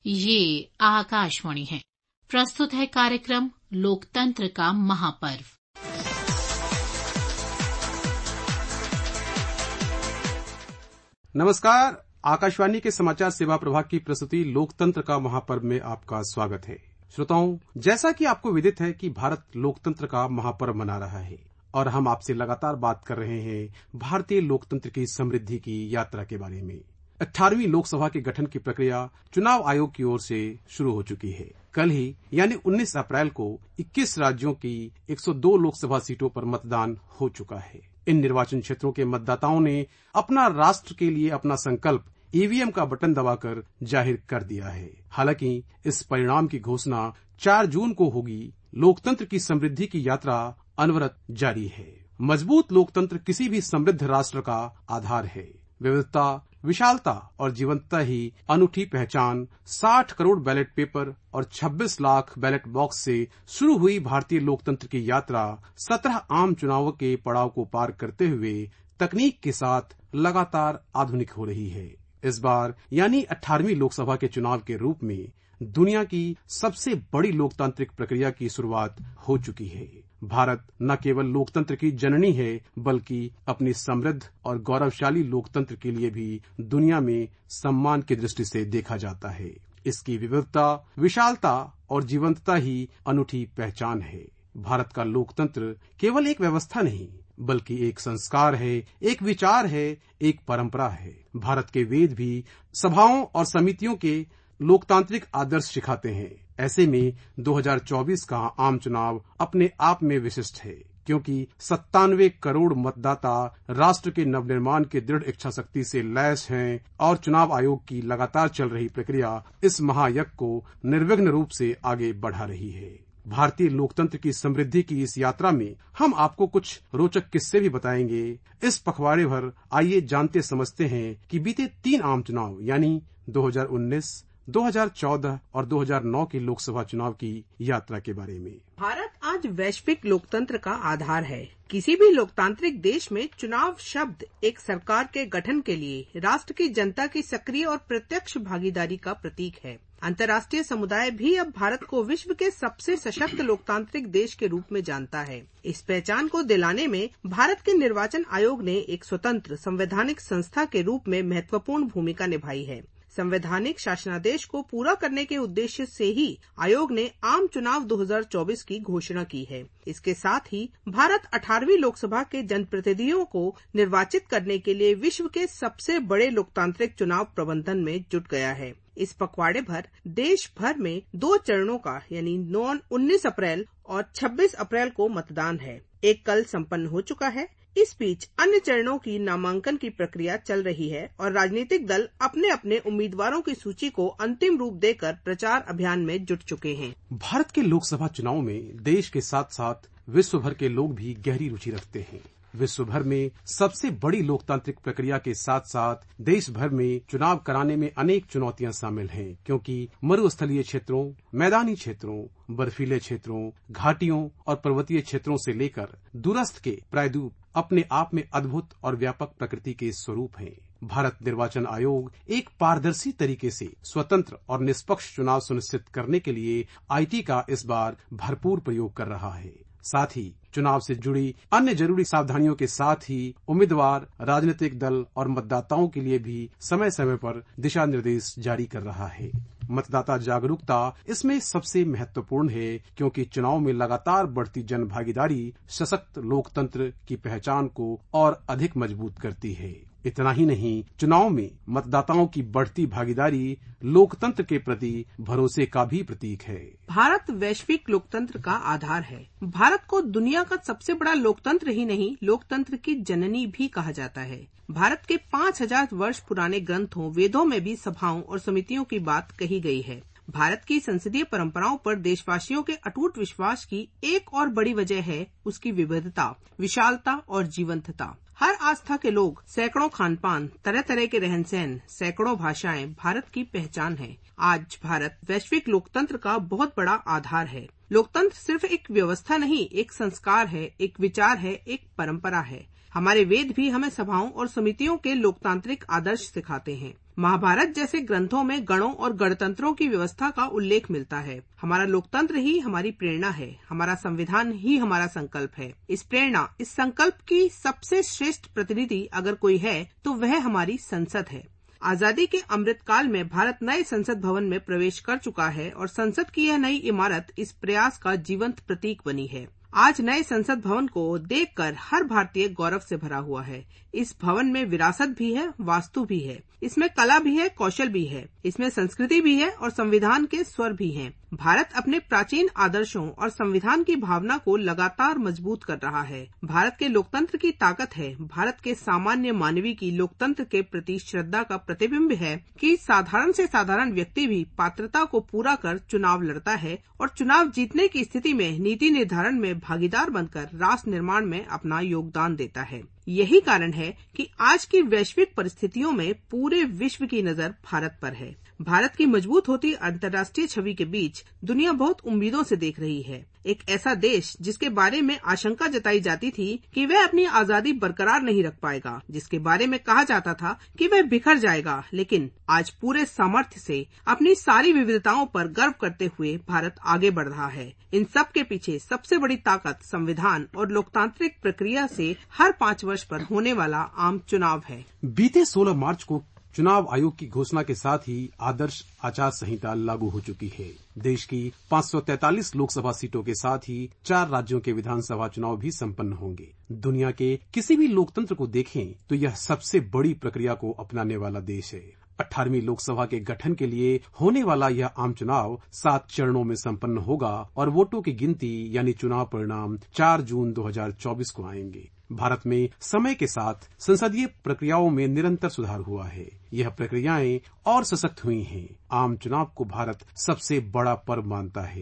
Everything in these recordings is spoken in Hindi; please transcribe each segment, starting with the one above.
ये आकाशवाणी है। प्रस्तुत है कार्यक्रम लोकतंत्र का महापर्व। नमस्कार, आकाशवाणी के समाचार सेवा प्रभाग की प्रस्तुति लोकतंत्र का महापर्व में आपका स्वागत है। श्रोताओं, जैसा कि आपको विदित है कि भारत लोकतंत्र का महापर्व मना रहा है और हम आपसे लगातार बात कर रहे हैं भारतीय लोकतंत्र की समृद्धि की यात्रा के बारे में। 18वीं लोकसभा के गठन की प्रक्रिया चुनाव आयोग की ओर से शुरू हो चुकी है। कल ही यानी 19 अप्रैल को 21 राज्यों की 102 लोकसभा सीटों पर मतदान हो चुका है। इन निर्वाचन क्षेत्रों के मतदाताओं ने अपना राष्ट्र के लिए अपना संकल्प ईवीएम का बटन दबाकर जाहिर कर दिया है। हालांकि इस परिणाम की घोषणा 4 जून को होगी। लोकतंत्र की समृद्धि की यात्रा अनवरत जारी है। मजबूत लोकतंत्र किसी भी समृद्ध राष्ट्र का आधार है। विविधता, विशालता और जीवंतता ही अनूठी पहचान। 60 करोड़ बैलेट पेपर और 26 लाख बैलेट बॉक्स से शुरू हुई भारतीय लोकतंत्र की यात्रा 17 आम चुनावों के पड़ाव को पार करते हुए तकनीक के साथ लगातार आधुनिक हो रही है। इस बार यानी 18वीं लोकसभा के चुनाव के रूप में दुनिया की सबसे बड़ी लोकतांत्रिक प्रक्रिया की शुरुआत हो चुकी है। भारत न केवल लोकतंत्र की जननी है, बल्कि अपनी समृद्ध और गौरवशाली लोकतंत्र के लिए भी दुनिया में सम्मान की दृष्टि से देखा जाता है। इसकी विविधता, विशालता और जीवंतता ही अनूठी पहचान है। भारत का लोकतंत्र केवल एक व्यवस्था नहीं, बल्कि एक संस्कार है, एक विचार है, एक परंपरा है। भारत के वेद भी सभाओं और समितियों के लोकतांत्रिक आदर्श सिखाते हैं। ऐसे में 2024 का आम चुनाव अपने आप में विशिष्ट है, क्योंकि 97 करोड़ मतदाता राष्ट्र के नवनिर्माण की दृढ़ इच्छा शक्ति से लैस हैं और चुनाव आयोग की लगातार चल रही प्रक्रिया इस महायज्ञ को निर्विघ्न रूप से आगे बढ़ा रही है। भारतीय लोकतंत्र की समृद्धि की इस यात्रा में हम आपको कुछ रोचक किस्से भी बताएंगे। इस पखवाड़े भर आइए जानते समझते हैं कि बीते 3 आम चुनाव यानी 2019, 2014 और 2009 के लोकसभा चुनाव की यात्रा के बारे में। भारत आज वैश्विक लोकतंत्र का आधार है। किसी भी लोकतांत्रिक देश में चुनाव शब्द एक सरकार के गठन के लिए राष्ट्र की जनता की सक्रिय और प्रत्यक्ष भागीदारी का प्रतीक है। अंतर्राष्ट्रीय समुदाय भी अब भारत को विश्व के सबसे सशक्त लोकतांत्रिक देश के रूप में जानता है। इस पहचान को दिलाने में भारत के निर्वाचन आयोग ने एक स्वतंत्र संवैधानिक संस्था के रूप में महत्वपूर्ण भूमिका निभाई है। संवैधानिक शासनादेश को पूरा करने के उद्देश्य से ही आयोग ने आम चुनाव 2024 की घोषणा की है। इसके साथ ही भारत 18वीं लोकसभा के जनप्रतिनिधियों को निर्वाचित करने के लिए विश्व के सबसे बड़े लोकतांत्रिक चुनाव प्रबंधन में जुट गया है। इस पखवाड़े भर देश भर में 2 चरणों का यानी 19 अप्रैल और 26 अप्रैल को मतदान है। एक कल संपन्न हो चुका है। इस बीच अन्य चरणों की नामांकन की प्रक्रिया चल रही है और राजनीतिक दल अपने अपने उम्मीदवारों की सूची को अंतिम रूप देकर प्रचार अभियान में जुट चुके हैं। भारत के लोकसभा चुनाव में देश के साथ साथ विश्व भर के लोग भी गहरी रुचि रखते हैं। विश्व भर में सबसे बड़ी लोकतांत्रिक प्रक्रिया के साथ साथ देश भर में चुनाव कराने में अनेक चुनौतियां शामिल हैं, क्योंकि मरुस्थलीय क्षेत्रों, मैदानी क्षेत्रों, बर्फीले क्षेत्रों, घाटियों और पर्वतीय क्षेत्रों से लेकर दूरस्थ के प्रायद्वीप अपने आप में अद्भुत और व्यापक प्रकृति के स्वरूप हैं। भारत निर्वाचन आयोग एक पारदर्शी तरीके से स्वतंत्र और निष्पक्ष चुनाव सुनिश्चित करने के लिए आईटी का इस बार भरपूर प्रयोग कर रहा है। साथ ही चुनाव से जुड़ी अन्य जरूरी सावधानियों के साथ ही उम्मीदवार, राजनीतिक दल और मतदाताओं के लिए भी समय समय पर दिशा निर्देश जारी कर रहा है। मतदाता जागरूकता इसमें सबसे महत्वपूर्ण है, क्योंकि चुनाव में लगातार बढ़ती जन भागीदारी सशक्त लोकतंत्र की पहचान को और अधिक मजबूत करती है। इतना ही नहीं, चुनाव में मतदाताओं की बढ़ती भागीदारी लोकतंत्र के प्रति भरोसे का भी प्रतीक है। भारत वैश्विक लोकतंत्र का आधार है। भारत को दुनिया का सबसे बड़ा लोकतंत्र ही नहीं, लोकतंत्र की जननी भी कहा जाता है। भारत के 5000 वर्ष पुराने ग्रंथों, वेदों में भी सभाओं और समितियों की बात कही गई है। भारत की संसदीय परंपराओं पर देशवासियों के अटूट विश्वास की एक और बड़ी वजह है उसकी विविधता, विशालता और जीवंतता। हर आस्था के लोग, सैकड़ों खानपान, तरह तरह के रहन सहन, सैकड़ों भाषाएं भारत की पहचान है। आज भारत वैश्विक लोकतंत्र का बहुत बड़ा आधार है। लोकतंत्र सिर्फ एक व्यवस्था नहीं, एक संस्कार है, एक विचार है, एक परंपरा है। हमारे वेद भी हमें सभाओं और समितियों के लोकतांत्रिक आदर्श सिखाते हैं। महाभारत जैसे ग्रंथों में गणों और गणतंत्रों की व्यवस्था का उल्लेख मिलता है। हमारा लोकतंत्र ही हमारी प्रेरणा है, हमारा संविधान ही हमारा संकल्प है। इस प्रेरणा, इस संकल्प की सबसे श्रेष्ठ प्रतिनिधि अगर कोई है तो वह हमारी संसद है। आजादी के अमृत काल में भारत नए संसद भवन में प्रवेश कर चुका है और संसद की यह नई इमारत इस प्रयास का जीवंत प्रतीक बनी है। आज नए संसद भवन को देखकर हर भारतीय गौरव से भरा हुआ है। इस भवन में विरासत भी है, वास्तु भी है, इसमें कला भी है, कौशल भी है, इसमें संस्कृति भी है और संविधान के स्वर भी हैं। भारत अपने प्राचीन आदर्शों और संविधान की भावना को लगातार मजबूत कर रहा है। भारत के लोकतंत्र की ताकत है, भारत के सामान्य मानवी की लोकतंत्र के प्रति श्रद्धा का प्रतिबिंब है कि साधारण से साधारण व्यक्ति भी पात्रता को पूरा कर चुनाव लड़ता है और चुनाव जीतने की स्थिति में नीति निर्धारण में भागीदार बनकर राष्ट्र निर्माण में अपना योगदान देता है। यही कारण है कि आज की वैश्विक परिस्थितियों में पूरे विश्व की नजर भारत पर है। भारत की मजबूत होती अंतर्राष्ट्रीय छवि के बीच दुनिया बहुत उम्मीदों से देख रही है। एक ऐसा देश जिसके बारे में आशंका जताई जाती थी कि वह अपनी आजादी बरकरार नहीं रख पाएगा, जिसके बारे में कहा जाता था कि वह बिखर जाएगा, लेकिन आज पूरे सामर्थ्य से अपनी सारी विविधताओं पर गर्व करते हुए भारत आगे बढ़ रहा है। इन सब के पीछे सबसे बड़ी ताकत संविधान और लोकतांत्रिक प्रक्रिया से हर 5 वर्ष पर होने वाला आम चुनाव है। बीते 16 मार्च को चुनाव आयोग की घोषणा के साथ ही आदर्श आचार संहिता लागू हो चुकी है। देश की 543 लोकसभा सीटों के साथ ही 4 राज्यों के विधानसभा चुनाव भी संपन्न होंगे। दुनिया के किसी भी लोकतंत्र को देखें तो यह सबसे बड़ी प्रक्रिया को अपनाने वाला देश है। 18वीं लोकसभा के गठन के लिए होने वाला यह आम चुनाव 7 चरणों में संपन्न होगा और वोटों की गिनती यानी चुनाव परिणाम 4 जून 2024 को आएंगे। भारत में समय के साथ संसदीय प्रक्रियाओं में निरंतर सुधार हुआ है। यह प्रक्रियाएं और सशक्त हुई हैं। आम चुनाव को भारत सबसे बड़ा पर्व मानता है।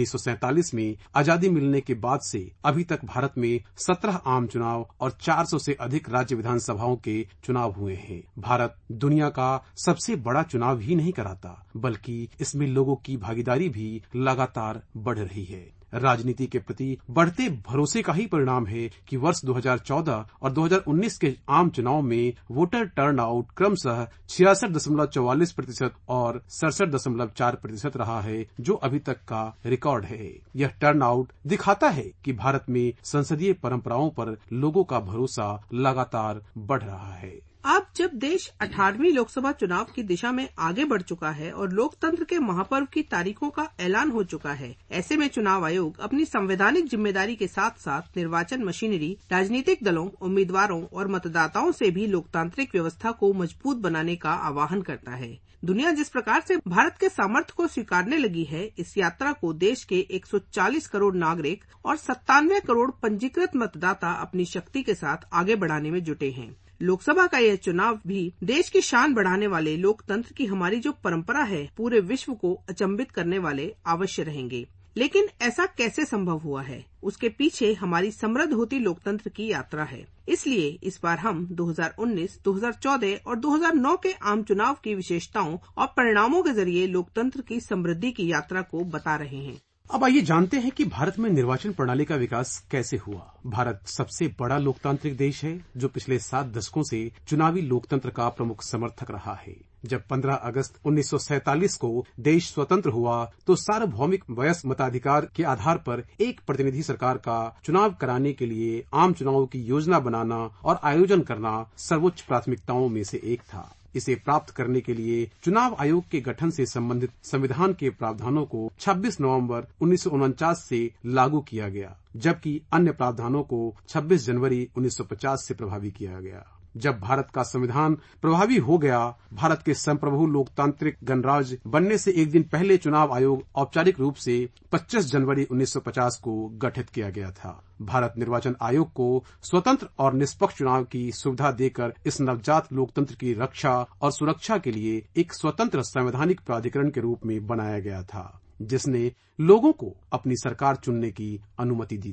1947 में आजादी मिलने के बाद से अभी तक भारत में 17 आम चुनाव और 400 से अधिक राज्य विधानसभाओं के चुनाव हुए हैं। भारत दुनिया का सबसे बड़ा चुनाव ही नहीं कराता, बल्कि इसमें लोगों की भागीदारी भी लगातार बढ़ रही है। राजनीति के प्रति बढ़ते भरोसे का ही परिणाम है कि वर्ष 2014 और 2019 के आम चुनाव में वोटर टर्नआउट क्रमशः 66.44% और 67.4% रहा है, जो अभी तक का रिकॉर्ड है। यह टर्नआउट दिखाता है कि भारत में संसदीय परंपराओं पर लोगों का भरोसा लगातार बढ़ रहा है। अब जब देश 18वीं लोकसभा चुनाव की दिशा में आगे बढ़ चुका है और लोकतंत्र के महापर्व की तारीखों का ऐलान हो चुका है, ऐसे में चुनाव आयोग अपनी संवैधानिक जिम्मेदारी के साथ साथ निर्वाचन मशीनरी, राजनीतिक दलों, उम्मीदवारों और मतदाताओं से भी लोकतांत्रिक व्यवस्था को मजबूत बनाने का आह्वान करता है। दुनिया जिस प्रकार से भारत के सामर्थ्य को स्वीकारने लगी है, इस यात्रा को देश के 140 करोड़ नागरिक और 97 करोड़ पंजीकृत मतदाता अपनी शक्ति के साथ आगे बढ़ाने में जुटे हैं। लोकसभा का यह चुनाव भी देश की शान बढ़ाने वाले लोकतंत्र की हमारी जो परंपरा है, पूरे विश्व को अचंभित करने वाले अवश्य रहेंगे। लेकिन ऐसा कैसे संभव हुआ है? उसके पीछे हमारी समृद्ध होती लोकतंत्र की यात्रा है। इसलिए इस बार हम 2019, 2014 और 2009 के आम चुनाव की विशेषताओं और परिणामों के जरिए लोकतंत्र की समृद्धि की यात्रा को बता रहे हैं। अब आइए जानते हैं कि भारत में निर्वाचन प्रणाली का विकास कैसे हुआ। भारत सबसे बड़ा लोकतांत्रिक देश है जो पिछले 7 दशकों से चुनावी लोकतंत्र का प्रमुख समर्थक रहा है। जब 15 अगस्त 1947 को देश स्वतंत्र हुआ तो सार्वभौमिक वयस्क मताधिकार के आधार पर एक प्रतिनिधि सरकार का चुनाव कराने के लिए आम चुनावों की योजना बनाना और आयोजन करना सर्वोच्च प्राथमिकताओं में से एक था। इसे प्राप्त करने के लिए चुनाव आयोग के गठन से संबंधित संविधान के प्रावधानों को 26 नवंबर 1949 से लागू किया गया, जबकि अन्य प्रावधानों को 26 जनवरी 1950 से प्रभावी किया गया। जब भारत का संविधान प्रभावी हो गया, भारत के संप्रभु लोकतांत्रिक गणराज्य बनने से एक दिन पहले चुनाव आयोग औपचारिक रूप से 25 जनवरी 1950 को गठित किया गया था। भारत निर्वाचन आयोग को स्वतंत्र और निष्पक्ष चुनाव की सुविधा देकर इस नवजात लोकतंत्र की रक्षा और सुरक्षा के लिए एक स्वतंत्र संवैधानिक प्राधिकरण के रूप में बनाया गया था, जिसने लोगों को अपनी सरकार चुनने की अनुमति दी थी।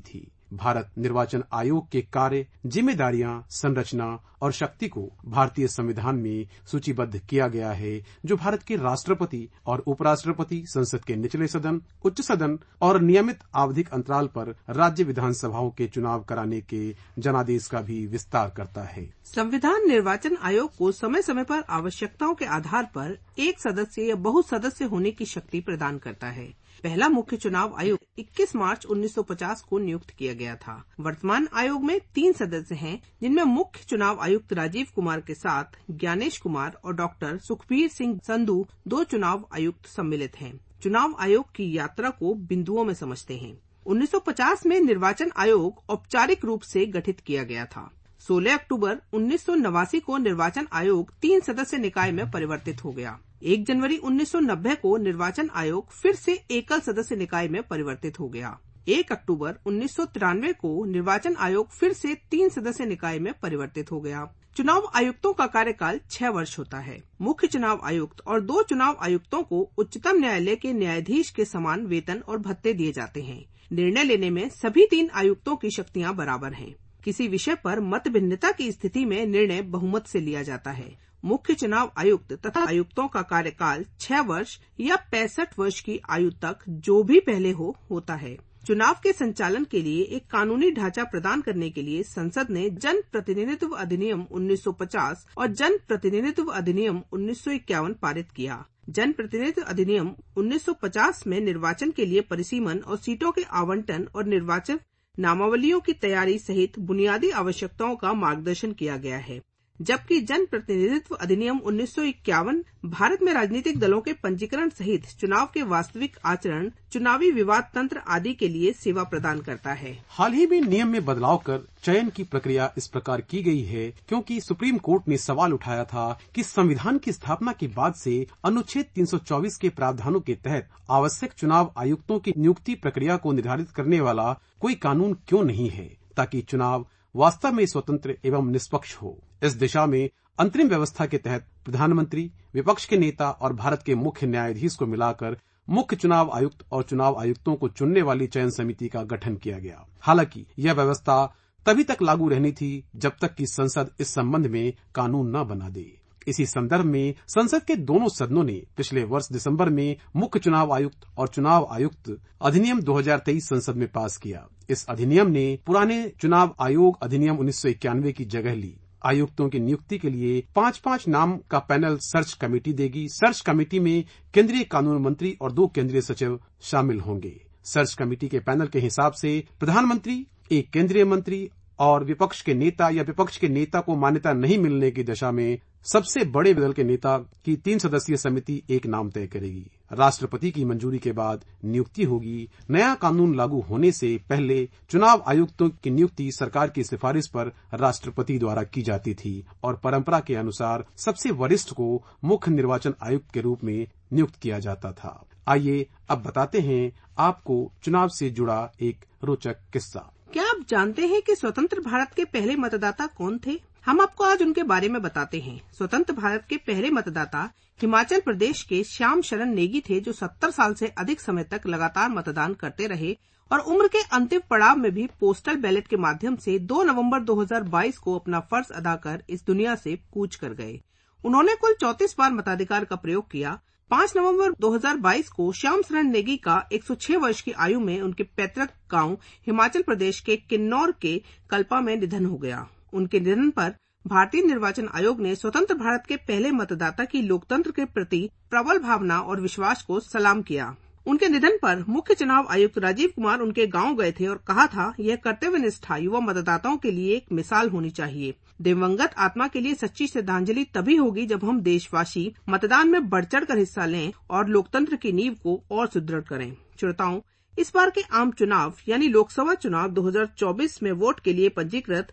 भारत निर्वाचन आयोग के कार्य, जिम्मेदारियां, संरचना और शक्ति को भारतीय संविधान में सूचीबद्ध किया गया है, जो भारत के राष्ट्रपति और उपराष्ट्रपति, संसद के निचले सदन, उच्च सदन और नियमित आवधिक अंतराल पर राज्य विधानसभाओं के चुनाव कराने के जनादेश का भी विस्तार करता है। संविधान निर्वाचन आयोग को समय समय पर आवश्यकताओं के आधार पर एक सदस्य या बहु सदस्य होने की शक्ति प्रदान करता है। पहला मुख्य चुनाव आयुक्त 21 मार्च 1950 को नियुक्त किया गया था। वर्तमान आयोग में 3 सदस्य हैं, जिनमें मुख्य चुनाव आयुक्त राजीव कुमार के साथ ज्ञानेश कुमार और डॉक्टर सुखबीर सिंह संधू 2 चुनाव आयुक्त सम्मिलित हैं। चुनाव आयोग की यात्रा को बिंदुओं में समझते हैं। 1950 में निर्वाचन आयोग औपचारिक रूप से गठित किया गया था। 16 अक्टूबर 1989 को निर्वाचन आयोग 3 सदस्य निकाय में परिवर्तित हो गया। 1 जनवरी 1990 को निर्वाचन आयोग फिर से एकल सदस्य निकाय में परिवर्तित हो गया। 1 अक्टूबर 1993 को निर्वाचन आयोग फिर से 3 सदस्य निकाय में परिवर्तित हो गया। चुनाव आयुक्तों का कार्यकाल 6 वर्ष होता है। मुख्य चुनाव आयुक्त और 2 चुनाव आयुक्तों को उच्चतम न्यायालय के न्यायाधीश के समान वेतन और भत्ते दिए जाते हैं। निर्णय लेने में सभी 3 आयुक्तों की शक्तियां बराबर हैं। किसी विषय पर मत भिन्नता की स्थिति में निर्णय बहुमत से लिया जाता है। मुख्य चुनाव आयुक्त तथा आयुक्तों का कार्यकाल 6 वर्ष या 65 वर्ष की आयु तक, जो भी पहले होता है। चुनाव के संचालन के लिए एक कानूनी ढांचा प्रदान करने के लिए संसद ने जन प्रतिनिधित्व अधिनियम 1950 और जन प्रतिनिधित्व अधिनियम 1951 पारित किया। जन प्रतिनिधित्व अधिनियम 1950 में निर्वाचन के लिए परिसीमन और सीटों के आवंटन और निर्वाचन नामावलियों की तैयारी सहित बुनियादी आवश्यकताओं का मार्गदर्शन किया गया है, जबकि जन प्रतिनिधित्व अधिनियम 1951 भारत में राजनीतिक दलों के पंजीकरण सहित चुनाव के वास्तविक आचरण, चुनावी विवाद तंत्र आदि के लिए सेवा प्रदान करता है। हाल ही में नियम में बदलाव कर चयन की प्रक्रिया इस प्रकार की गई है क्योंकि सुप्रीम कोर्ट ने सवाल उठाया था कि संविधान की स्थापना के बाद से अनुच्छेद 324 के प्रावधानों के तहत आवश्यक चुनाव आयुक्तों की नियुक्ति प्रक्रिया को निर्धारित करने वाला कोई कानून क्यों नहीं है, ताकि चुनाव वास्तव में स्वतंत्र एवं निष्पक्ष हो। इस दिशा में अंतरिम व्यवस्था के तहत प्रधानमंत्री, विपक्ष के नेता और भारत के मुख्य न्यायाधीश को मिलाकर मुख्य चुनाव आयुक्त और चुनाव आयुक्तों को चुनने वाली चयन समिति का गठन किया गया। हालांकि यह व्यवस्था तभी तक लागू रहनी थी जब तक कि संसद इस संबंध में कानून न बना दे। इसी संदर्भ में संसद के दोनों सदनों ने पिछले वर्ष दिसंबर में मुख्य चुनाव आयुक्त और चुनाव आयुक्त अधिनियम 2023 संसद में पास किया। इस अधिनियम ने पुराने चुनाव आयोग अधिनियम 1991 की जगह ली। आयुक्तों की नियुक्ति के लिए 5-5 नाम का पैनल सर्च कमेटी देगी। सर्च कमेटी में केंद्रीय कानून मंत्री और 2 केंद्रीय सचिव शामिल होंगे। सर्च कमेटी के पैनल के हिसाब से प्रधानमंत्री, एक केंद्रीय मंत्री और विपक्ष के नेता या विपक्ष के नेता को मान्यता नहीं मिलने की दशा में सबसे बड़े दल के नेता की 3 सदस्यीय समिति एक नाम तय करेगी। राष्ट्रपति की मंजूरी के बाद नियुक्ति होगी। नया कानून लागू होने से पहले चुनाव आयुक्तों की नियुक्ति सरकार की सिफारिश पर राष्ट्रपति द्वारा की जाती थी और परंपरा के अनुसार सबसे वरिष्ठ को मुख्य निर्वाचन आयुक्त के रूप में नियुक्त किया जाता था। आइए अब बताते हैं आपको चुनाव से जुड़ा एक रोचक किस्सा। क्या आप जानते हैं कि स्वतंत्र भारत के पहले मतदाता कौन थे? हम आपको आज उनके बारे में बताते हैं। स्वतंत्र भारत के पहले मतदाता हिमाचल प्रदेश के श्याम शरण नेगी थे, जो 70 साल से अधिक समय तक लगातार मतदान करते रहे और उम्र के अंतिम पड़ाव में भी पोस्टल बैलेट के माध्यम से 2 नवंबर 2022 को अपना फर्ज अदा कर इस दुनिया से कूच कर गए। उन्होंने कुल 34 बार मताधिकार का प्रयोग किया। 5 नवंबर 2022 को श्याम शरण नेगी का 106 वर्ष की आयु में उनके पैतृक गांव हिमाचल प्रदेश के किन्नौर के कल्पा में निधन हो गया। उनके निधन पर भारतीय निर्वाचन आयोग ने स्वतंत्र भारत के पहले मतदाता की लोकतंत्र के प्रति प्रबल भावना और विश्वास को सलाम किया। उनके निधन पर मुख्य चुनाव आयुक्त राजीव कुमार उनके गांव गए थे और कहा था, यह कर्तव्यनिष्ठा युवा मतदाताओं के लिए एक मिसाल होनी चाहिए। दिवंगत आत्मा के लिए सच्ची श्रद्धांजलि तभी होगी जब हम देशवासी मतदान में बढ़ चढ़ कर हिस्सा लें और लोकतंत्र की नींव को और सुदृढ़ करें। श्रोताओं, इस बार के आम चुनाव यानी लोकसभा चुनाव 2024 में वोट के लिए पंजीकृत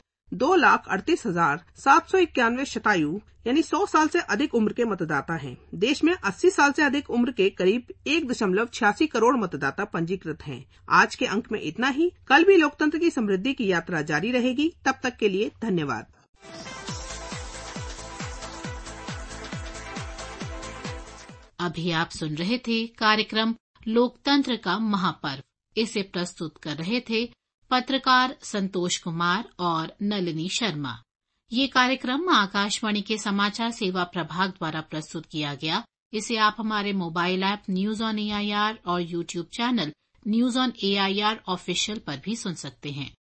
2,38,791 शतायु यानी 100 साल से अधिक उम्र के मतदाता हैं। देश में 80 साल से अधिक उम्र के करीब 1.86 करोड़ मतदाता पंजीकृत हैं। आज के अंक में इतना ही। कल भी लोकतंत्र की समृद्धि की यात्रा जारी रहेगी। तब तक के लिए धन्यवाद। अभी आप सुन रहे थे कार्यक्रम लोकतंत्र का महापर्व। इसे प्रस्तुत कर रहे थे पत्रकार संतोष कुमार और नलिनी शर्मा। ये कार्यक्रम आकाशवाणी के समाचार सेवा प्रभाग द्वारा प्रस्तुत किया गया। इसे आप हमारे mobile app news on AIR और YouTube channel news on AIR official पर भी सुन सकते हैं।